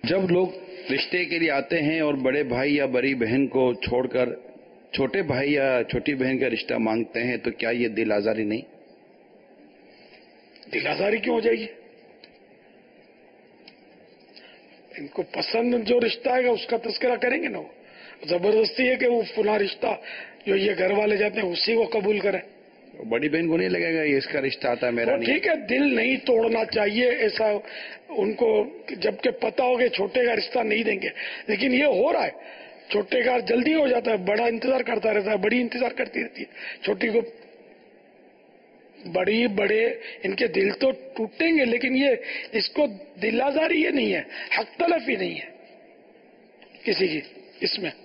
जब लोग रिश्ते के लिए आते हैं और बड़े भाई या बड़ी बहन को छोड़कर छोटे भाई या छोटी बहन का रिश्ता मांगते हैं, तो क्या ये दिल आजारी नहीं? दिल आजारी क्यों हो जाएगी? इनको पसंद जो रिश्ता है उसका तस्करा करेंगे ना। वो जबरदस्ती है कि वो फुला रिश्ता जो ये घर वाले जाते हैं उसी को कबूल करें। बड़ी बहन को नहीं लगेगा ये इसका रिश्ता आता है मेरा नहीं? ठीक है, दिल नहीं तोड़ना चाहिए ऐसा उनको, जबकि पता हो कि छोटे का रिश्ता नहीं देंगे। लेकिन ये हो रहा है, छोटे का जल्दी हो जाता है, बड़ा इंतजार करता रहता है, बड़ी इंतजार करती रहती है छोटी को। बड़ी बड़े इनके दिल तो टूटेंगे, लेकिन ये इसको दिल आजारी ये नहीं है, हक तलफी नहीं है किसी की इसमें।